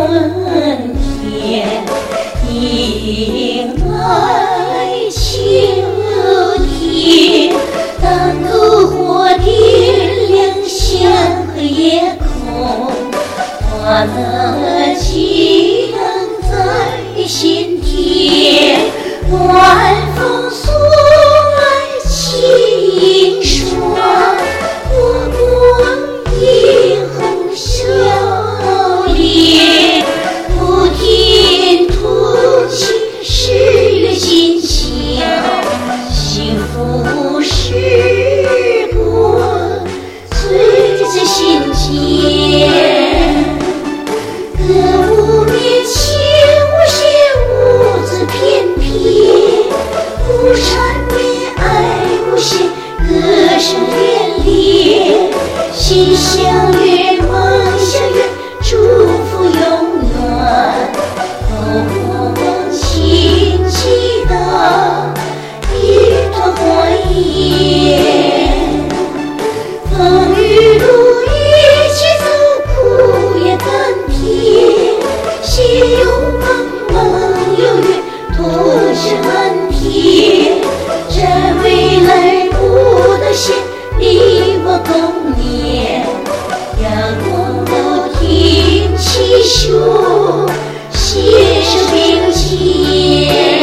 天，迎来秋天。当篝火点亮祥和夜空，花的激荡在心田，晚风送来清爽，波光映红笑脸，普天同庆十月金宵，幸福时光随在心间。歌舞面前无限舞姿翩翩，不缠绵爱无限，歌声连连，心相悦梦相悦，祝福永远。篝火轻祈祷，一团火焰，风雨路一起走，苦也甘甜，心有茫茫有约，同向蓝天。这未来不得闲，你我共勉，阳光路挺起胸，携手并肩。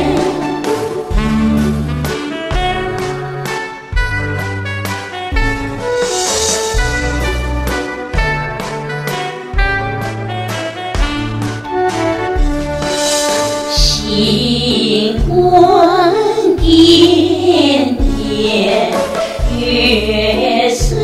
星光点点，月色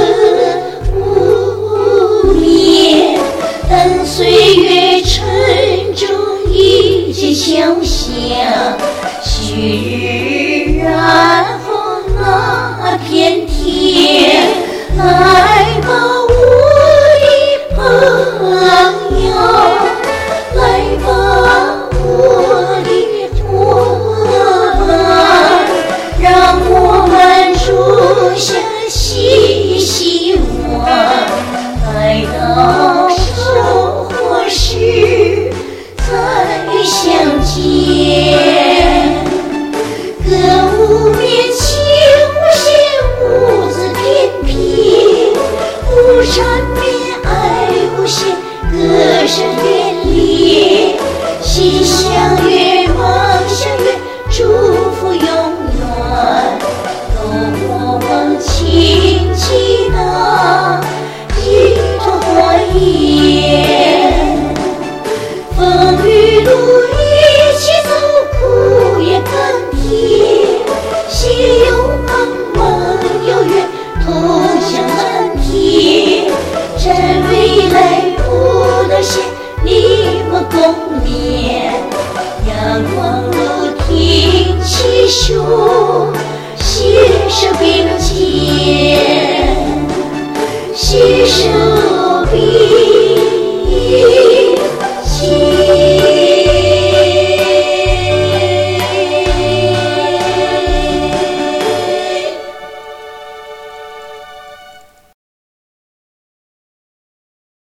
无眠，当岁月沉重一剑敲响，旭日染红那片天。来吧我的朋友，来吧我的伙伴，让我们种下希望，待到收获时再相见。歌舞面前无限舞姿翩翩，不缠绵爱无限，歌声连连，心相悦梦相悦，祝福永远。篝火轻祈祷，一团火焰，风雨路一起走，苦也甘甜，心有茫茫有约，同向蓝天。这未来不得闲，你我共勉，阳光路挺起胸，携手并肩，携手并